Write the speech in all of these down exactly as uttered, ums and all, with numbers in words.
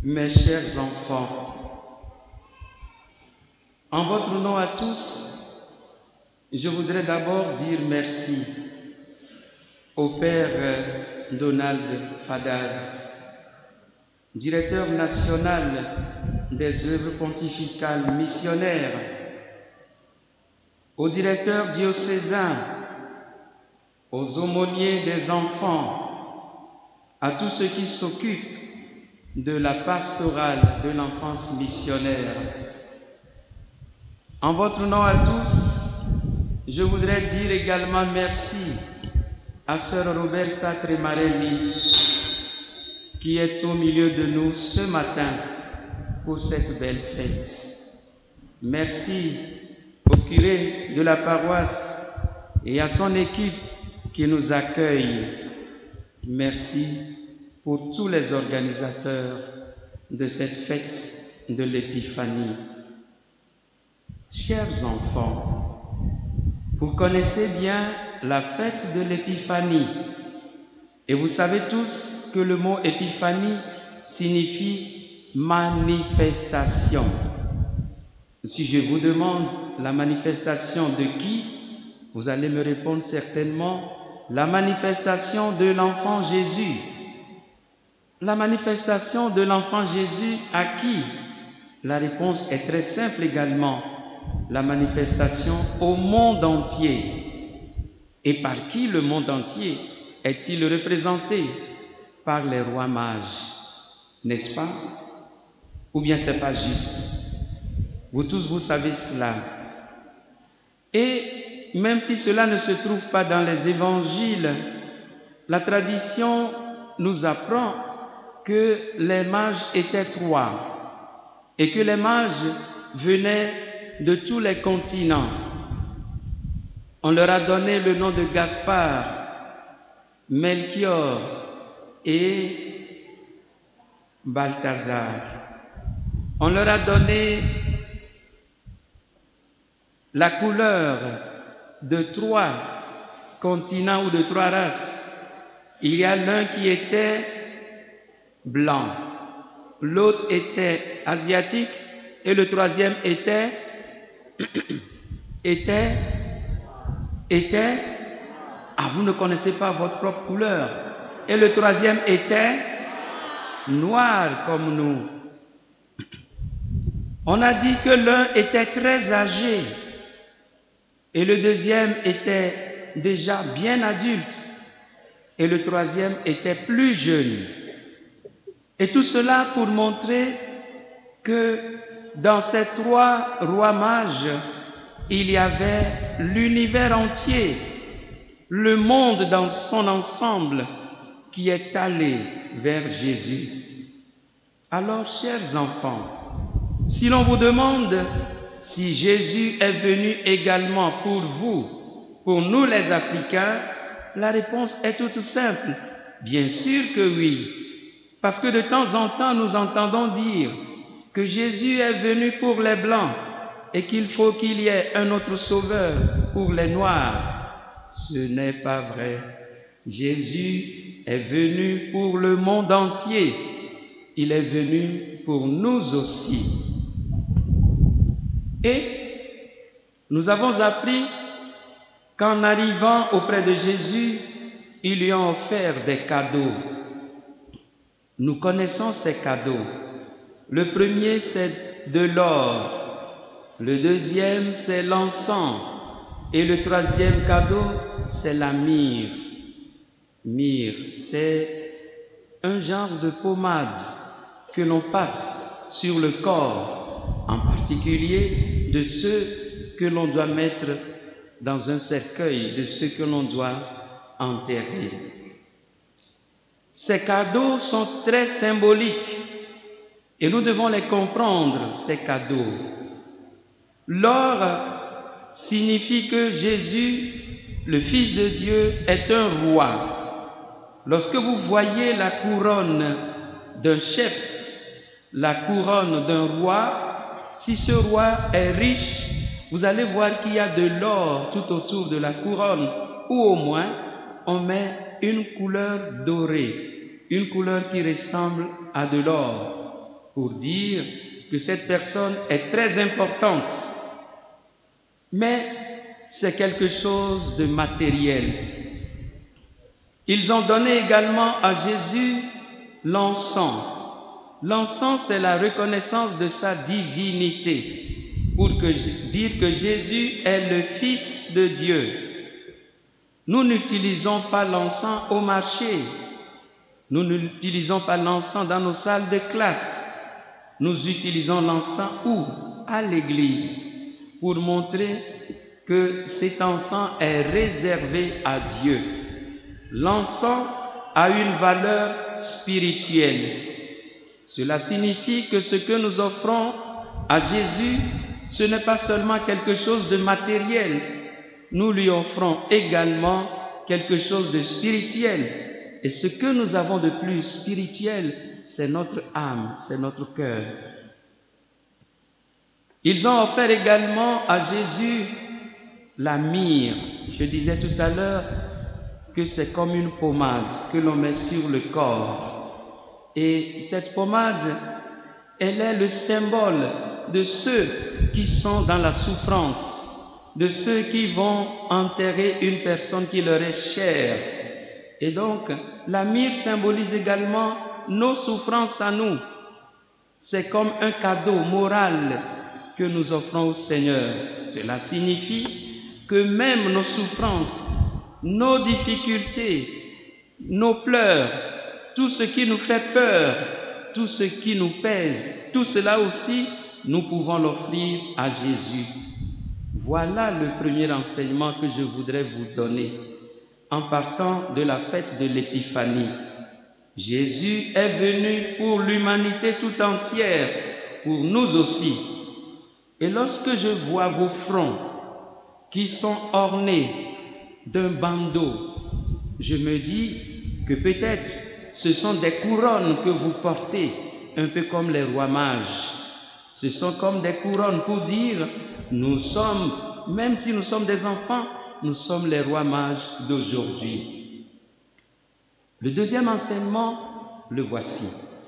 Mes chers enfants, en votre nom à tous, je voudrais d'abord dire merci au Père Donald Fadaz, directeur national des œuvres pontificales missionnaires, au directeur diocésain, aux aumôniers des enfants, à tous ceux qui s'occupent de la pastorale de l'enfance missionnaire. En votre nom à tous, je voudrais dire également merci à sœur Roberta Tremarelli qui est au milieu de nous ce matin pour cette belle fête. Merci au curé de la paroisse et à son équipe qui nous accueille. Merci pour tous les organisateurs de cette fête de l'Épiphanie. Chers enfants, vous connaissez bien la fête de l'Épiphanie et vous savez tous que le mot Épiphanie signifie manifestation. Si je vous demande la manifestation de qui, vous allez me répondre certainement la manifestation de l'enfant Jésus. La manifestation de l'enfant Jésus à qui? La réponse est très simple également. La manifestation au monde entier. Et par qui le monde entier est-il représenté? Par les rois mages, n'est-ce pas? Ou bien c'est pas juste? Vous tous, vous savez cela. Et même si cela ne se trouve pas dans les évangiles, la tradition nous apprend que les mages étaient trois et que les mages venaient de tous les continents. On leur a donné le nom de Gaspard, Melchior et Balthazar. On leur a donné la couleur de trois continents ou de trois races. Il y a l'un qui était blanc, l'autre était asiatique et le troisième était était était ah vous ne connaissez pas votre propre couleur, et le troisième était noir comme nous. On a dit que l'un était très âgé et le deuxième était déjà bien adulte et le troisième était plus jeune. Et tout cela pour montrer que dans ces trois rois mages, il y avait l'univers entier, le monde dans son ensemble qui est allé vers Jésus. Alors, chers enfants, si l'on vous demande si Jésus est venu également pour vous, pour nous les Africains, la réponse est toute simple. Bien sûr que oui. Parce que de temps en temps, nous entendons dire que Jésus est venu pour les Blancs et qu'il faut qu'il y ait un autre sauveur pour les Noirs. Ce n'est pas vrai. Jésus est venu pour le monde entier. Il est venu pour nous aussi. Et nous avons appris qu'en arrivant auprès de Jésus, ils lui ont offert des cadeaux. Nous connaissons ces cadeaux. Le premier, c'est de l'or. Le deuxième, c'est l'encens. Et le troisième cadeau, c'est la myrrhe. Myrrhe, c'est un genre de pommade que l'on passe sur le corps, en particulier de ceux que l'on doit mettre dans un cercueil, de ceux que l'on doit enterrer. Ces cadeaux sont très symboliques et nous devons les comprendre, ces cadeaux. L'or signifie que Jésus, le Fils de Dieu, est un roi. Lorsque vous voyez la couronne d'un chef, la couronne d'un roi, si ce roi est riche, vous allez voir qu'il y a de l'or tout autour de la couronne, ou au moins on met une couleur dorée, une couleur qui ressemble à de l'or. pour dire que cette personne est très importante. Mais c'est quelque chose de matériel. Ils ont donné également à Jésus l'encens. L'encens, c'est la reconnaissance de sa divinité, pour que, dire que Jésus est le Fils de Dieu. Nous n'utilisons pas l'encens au marché. Nous n'utilisons pas l'encens dans nos salles de classe. Nous utilisons l'encens où? À l'église, pour montrer que cet encens est réservé à Dieu. L'encens a une valeur spirituelle. Cela signifie que ce que nous offrons à Jésus, ce n'est pas seulement quelque chose de matériel. Nous lui offrons également quelque chose de spirituel. Et ce que nous avons de plus spirituel, c'est notre âme, c'est notre cœur. Ils ont offert également à Jésus la myrrhe. Je disais tout à l'heure que c'est comme une pommade que l'on met sur le corps. Et cette pommade, elle est le symbole de ceux qui sont dans la souffrance, de ceux qui vont enterrer une personne qui leur est chère. Et donc, la myrrhe symbolise également nos souffrances à nous. C'est comme un cadeau moral que nous offrons au Seigneur. Cela signifie que même nos souffrances, nos difficultés, nos pleurs, tout ce qui nous fait peur, tout ce qui nous pèse, tout cela aussi, nous pouvons l'offrir à Jésus. Voilà le premier enseignement que je voudrais vous donner en partant de la fête de l'Épiphanie. Jésus est venu pour l'humanité tout entière, pour nous aussi. Et lorsque je vois vos fronts qui sont ornés d'un bandeau, je me dis que peut-être ce sont des couronnes que vous portez, un peu comme les rois mages. Ce sont comme des couronnes pour dire, nous sommes, même si nous sommes des enfants, nous sommes les rois mages d'aujourd'hui. Le deuxième enseignement, le voici.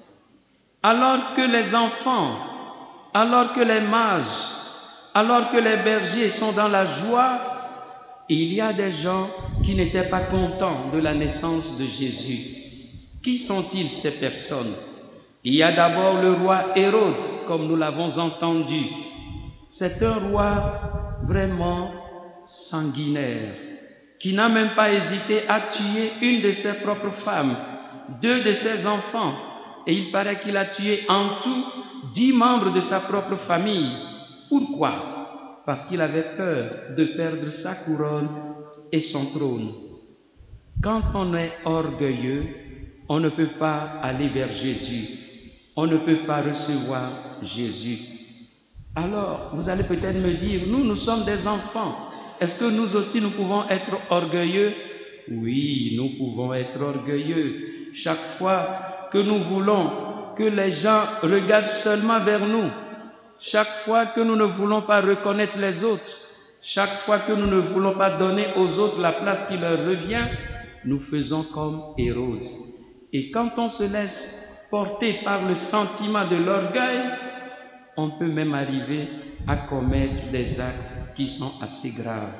Alors que les enfants, alors que les mages, alors que les bergers sont dans la joie, il y a des gens qui n'étaient pas contents de la naissance de Jésus. Qui sont-ils ces personnes? Il y a d'abord le roi Hérode, comme nous l'avons entendu. C'est un roi vraiment sanguinaire, qui n'a même pas hésité à tuer une de ses propres femmes, deux de ses enfants, et il paraît qu'il a tué en tout dix membres de sa propre famille. Pourquoi? Parce qu'il avait peur de perdre sa couronne et son trône. Quand on est orgueilleux, on ne peut pas aller vers Jésus. On ne peut pas recevoir Jésus. Alors, vous allez peut-être me dire, nous, nous sommes des enfants. Est-ce que nous aussi, nous pouvons être orgueilleux? Oui, nous pouvons être orgueilleux. Chaque fois que nous voulons que les gens regardent seulement vers nous, chaque fois que nous ne voulons pas reconnaître les autres, chaque fois que nous ne voulons pas donner aux autres la place qui leur revient, nous faisons comme Hérode. Et quand on se laisse porter par le sentiment de l'orgueil, on peut même arriver à commettre des actes qui sont assez graves.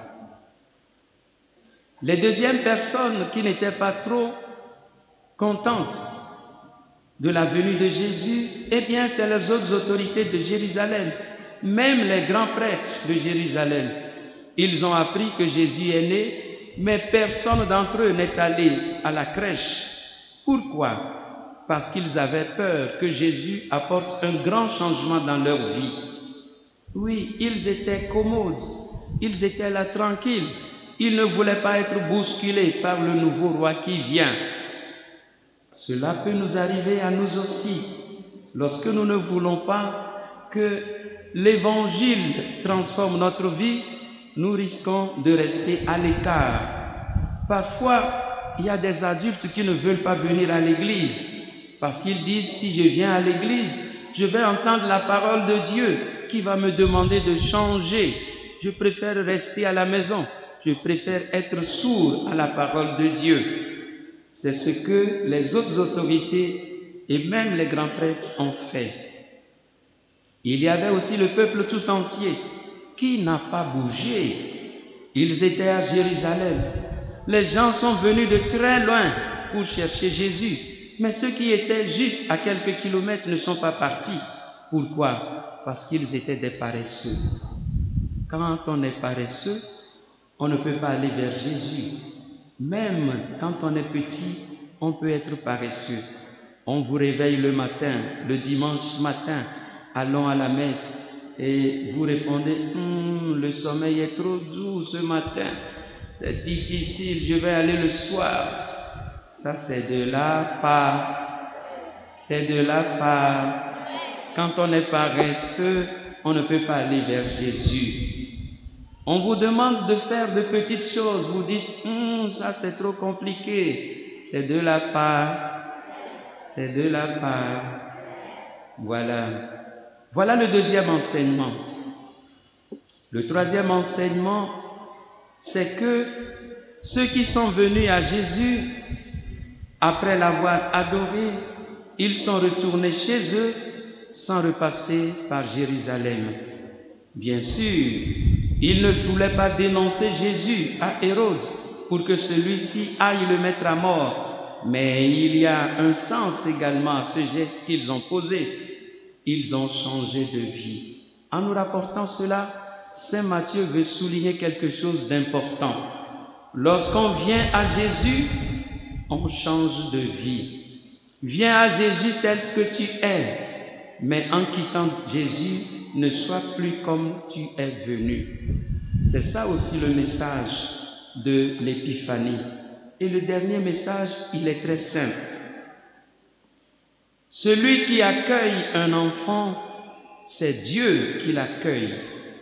Les deuxièmes personnes qui n'étaient pas trop contentes de la venue de Jésus, eh bien, c'est les autres autorités de Jérusalem, même les grands prêtres de Jérusalem. Ils ont appris que Jésus est né, mais personne d'entre eux n'est allé à la crèche. Pourquoi? Parce qu'ils avaient peur que Jésus apporte un grand changement dans leur vie. Oui, ils étaient commodes, ils étaient là tranquilles, ils ne voulaient pas être bousculés par le nouveau roi qui vient. Cela peut nous arriver à nous aussi, lorsque nous ne voulons pas que l'Évangile transforme notre vie, nous risquons de rester à l'écart. Parfois, il y a des adultes qui ne veulent pas venir à l'église, parce qu'ils disent, si je viens à l'église, je vais entendre la parole de Dieu qui va me demander de changer. Je préfère rester à la maison, je préfère être sourd à la parole de Dieu. C'est ce que les autres autorités et même les grands prêtres ont fait. Il y avait aussi le peuple tout entier qui n'a pas bougé. Ils étaient à Jérusalem. Les gens sont venus de très loin pour chercher Jésus. Mais ceux qui étaient juste à quelques kilomètres ne sont pas partis. Pourquoi? Parce qu'ils étaient des paresseux. Quand on est paresseux, on ne peut pas aller vers Jésus. Même quand on est petit, on peut être paresseux. On vous réveille le matin, le dimanche matin, allons à la messe et vous répondez hm, le sommeil est trop doux ce matin, c'est difficile, je vais aller le soir. Ça c'est de la part, c'est de la part. Quand on est paresseux, on ne peut pas aller vers Jésus. On vous demande de faire de petites choses, vous dites hm, ça c'est trop compliqué, c'est de la part. C'est de la part. Voilà. Voilà le deuxième enseignement. Le troisième enseignement, c'est que ceux qui sont venus à Jésus, après l'avoir adoré, ils sont retournés chez eux sans repasser par Jérusalem. Bien sûr, ils ne voulaient pas dénoncer Jésus à Hérode pour que celui-ci aille le mettre à mort. Mais il y a un sens également à ce geste qu'ils ont posé. Ils ont changé de vie. En nous rapportant cela, Saint Matthieu veut souligner quelque chose d'important. Lorsqu'on vient à Jésus, on change de vie. Viens à Jésus tel que tu es, mais en quittant Jésus, ne sois plus comme tu es venu. C'est ça aussi le message de l'épiphanie. Et le dernier message, il est très simple. Celui qui accueille un enfant, c'est Dieu qui l'accueille.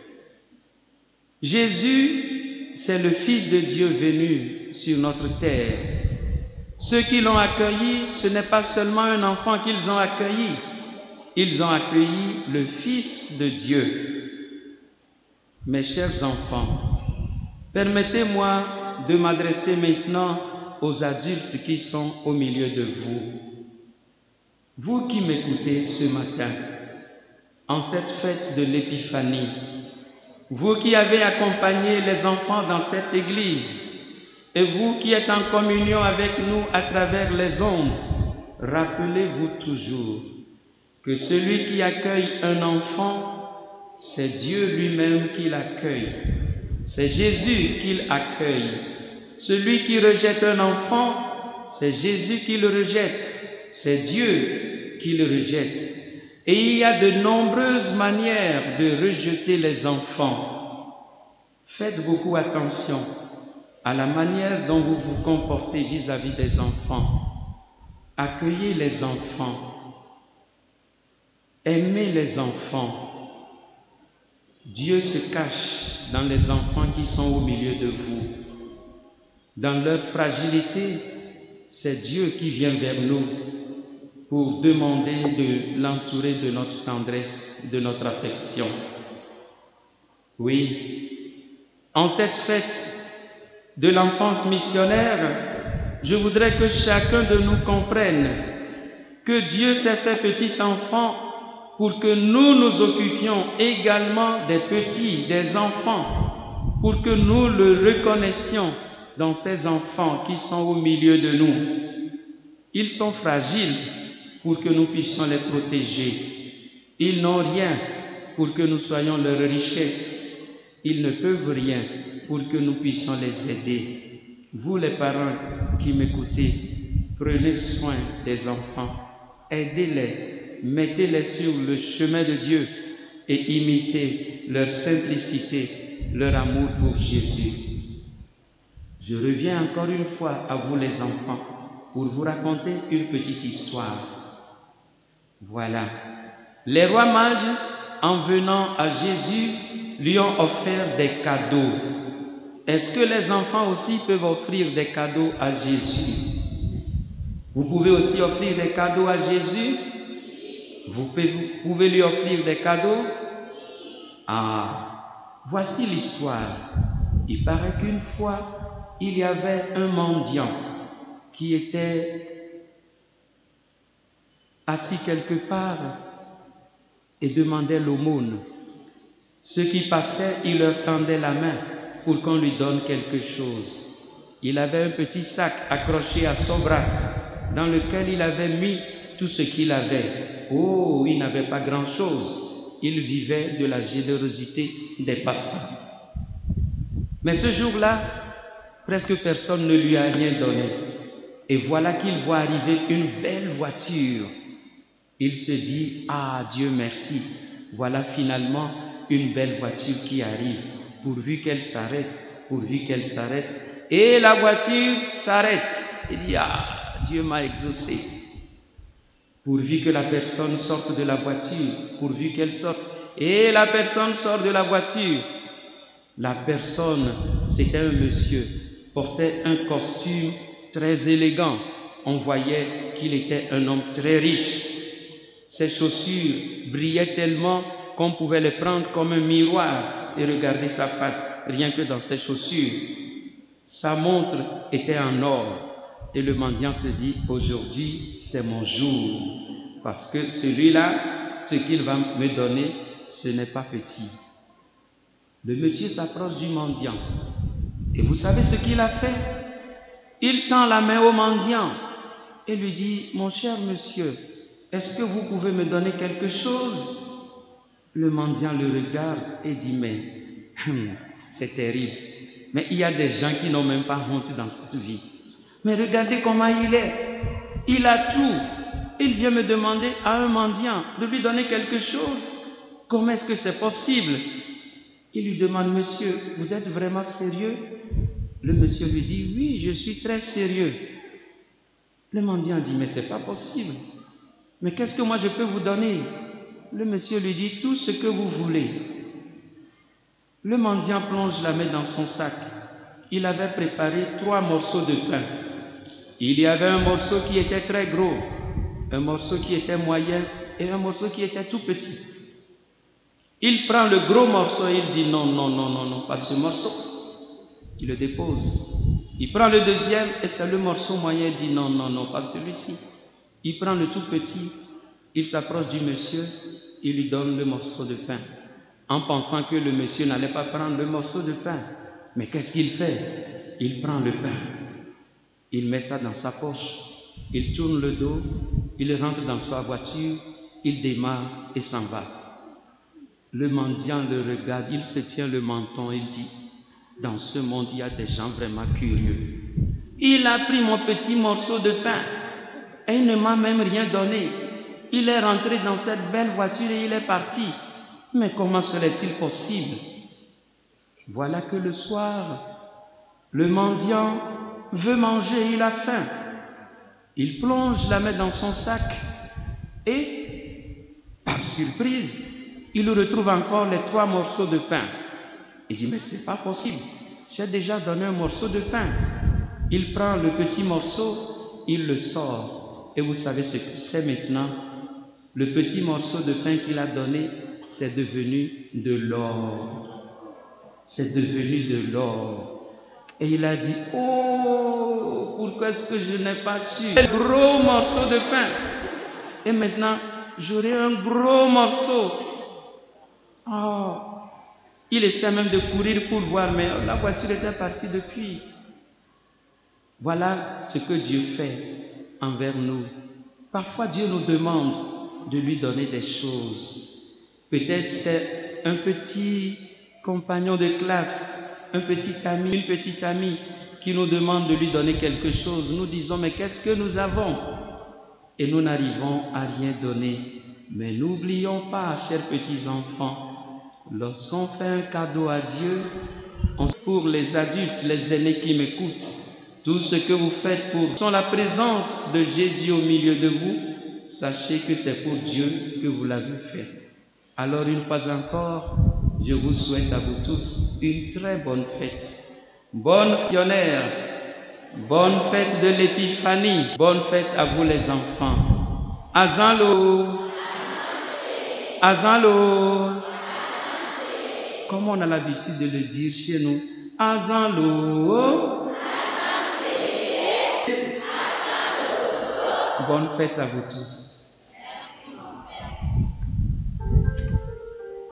Jésus, c'est le Fils de Dieu venu sur notre terre. Ceux qui l'ont accueilli, ce n'est pas seulement un enfant qu'ils ont accueilli. Ils ont accueilli le Fils de Dieu. Mes chers enfants, permettez-moi de m'adresser maintenant aux adultes qui sont au milieu de vous. Vous qui m'écoutez ce matin, en cette fête de l'Épiphanie, vous qui avez accompagné les enfants dans cette église, et vous qui êtes en communion avec nous à travers les ondes, rappelez-vous toujours que celui qui accueille un enfant, c'est Dieu lui-même qui l'accueille. C'est Jésus qui l'accueille. Celui qui rejette un enfant, c'est Jésus qui le rejette. C'est Dieu qui le rejette. Et il y a de nombreuses manières de rejeter les enfants. Faites beaucoup attention à la manière dont vous vous comportez vis-à-vis des enfants. Accueillez les enfants. Aimez les enfants. Dieu se cache dans les enfants qui sont au milieu de vous. Dans leur fragilité, c'est Dieu qui vient vers nous pour demander de l'entourer de notre tendresse, de notre affection. Oui, en cette fête de l'enfance missionnaire, je voudrais que chacun de nous comprenne que Dieu s'est fait petit enfant pour que nous nous occupions également des petits, des enfants, pour que nous le reconnaissions dans ces enfants qui sont au milieu de nous. Ils sont fragiles pour que nous puissions les protéger. Ils n'ont rien pour que nous soyons leur richesse. Ils ne peuvent rien pour que nous puissions les aider. Vous les parents qui m'écoutez, prenez soin des enfants, aidez-les, mettez-les sur le chemin de Dieu et imitez leur simplicité, leur amour pour Jésus. Je reviens encore une fois à vous les enfants pour vous raconter une petite histoire. Voilà. Les rois mages, en venant à Jésus, lui ont offert des cadeaux. Est-ce que les enfants aussi peuvent offrir des cadeaux à Jésus? Vous pouvez aussi offrir des cadeaux à Jésus? Vous pouvez lui offrir des cadeaux? Ah, voici l'histoire. Il paraît qu'une fois, il y avait un mendiant qui était assis quelque part et demandait l'aumône. Ceux qui passaient, il leur tendait la main pour qu'on lui donne quelque chose. Il avait un petit sac accroché à son bras dans lequel il avait mis tout ce qu'il avait. Oh, il n'avait pas grand-chose. Il vivait de la générosité des passants. Mais ce jour-là, presque personne ne lui a rien donné. Et voilà qu'il voit arriver une belle voiture. Il se dit, ah Dieu merci, voilà finalement une belle voiture qui arrive, pourvu qu'elle s'arrête, pourvu qu'elle s'arrête. Et la voiture s'arrête. Il dit, ah, Dieu m'a exaucé. Pourvu que la personne sorte de la voiture, pourvu qu'elle sorte. Et la personne sort de la voiture. La personne, c'était un monsieur, portait un costume très élégant. On voyait qu'il était un homme très riche. Ses chaussures brillaient tellement qu'on pouvait les prendre comme un miroir et regarder sa face, rien que dans ses chaussures. Sa montre était en or. Et le mendiant se dit, aujourd'hui, c'est mon jour. Parce que celui-là, ce qu'il va me donner, ce n'est pas petit. Le monsieur s'approche du mendiant. Et vous savez ce qu'il a fait? Il tend la main au mendiant et lui dit, mon cher monsieur, est-ce que vous pouvez me donner quelque chose? Le mendiant le regarde et dit, mais c'est terrible. Mais il y a des gens qui n'ont même pas honte dans cette vie. Mais regardez comment il est. Il a tout. Il vient me demander à un mendiant de lui donner quelque chose. Comment est-ce que c'est possible? Il lui demande, monsieur, vous êtes vraiment sérieux? Le monsieur lui dit, oui, je suis très sérieux. Le mendiant dit, mais c'est pas possible. Mais qu'est-ce que moi je peux vous donner? Le monsieur lui dit, tout ce que vous voulez. Le mendiant plonge la main dans son sac. Il avait préparé trois morceaux de pain. Il y avait un morceau qui était très gros, un morceau qui était moyen et un morceau qui était tout petit. Il prend le gros morceau et il dit non, non, non, non, non, pas ce morceau. Il le dépose. Il prend le deuxième et c'est le morceau moyen. Il dit non, non, non, pas celui-ci. Il prend le tout petit. Il s'approche du monsieur. Il lui donne le morceau de pain en pensant que le monsieur n'allait pas prendre le morceau de pain. Mais qu'est-ce qu'il fait? Il prend le pain. Il met ça dans sa poche. Il tourne le dos. Il rentre dans sa voiture. Il démarre et s'en va. Le mendiant le regarde, il se tient le menton, il dit, dans ce monde, il y a des gens vraiment curieux. Il a pris mon petit morceau de pain et il ne m'a même rien donné. Il est rentré dans cette belle voiture et il est parti. Mais comment serait-il possible? Voilà que le soir, le mendiant veut manger, il a faim. Il plonge la main dans son sac et, par surprise, il retrouve encore les trois morceaux de pain. Il dit, mais c'est pas possible, j'ai déjà donné un morceau de pain. Il prend le petit morceau, il le sort. Et vous savez ce que c'est maintenant? Le petit morceau de pain qu'il a donné, c'est devenu de l'or. C'est devenu de l'or. Et il a dit, oh, pourquoi est-ce que je n'ai pas su? Un gros morceau de pain. Et maintenant, j'aurai un gros morceau. Oh, il essaie même de courir pour voir, mais la voiture était partie depuis. Voilà ce que Dieu fait envers nous. Parfois, Dieu nous demande de lui donner des choses. Peut-être c'est un petit compagnon de classe, un petit ami, une petite amie qui nous demande de lui donner quelque chose. Nous disons, mais qu'est-ce que nous avons? Et nous n'arrivons à rien donner. Mais n'oublions pas, chers petits enfants, lorsqu'on fait un cadeau à Dieu, on... pour les adultes, les aînés qui m'écoutent, tout ce que vous faites pour sans la présence de Jésus au milieu de vous, sachez que c'est pour Dieu que vous l'avez fait. Alors une fois encore, je vous souhaite à vous tous une très bonne fête. Bonne missionnaire, bonne fête de l'Épiphanie, bonne fête à vous les enfants. Azanlo, Azanlo. Comme on a l'habitude de le dire chez nous, Azanlo. Bonne fête à vous tous.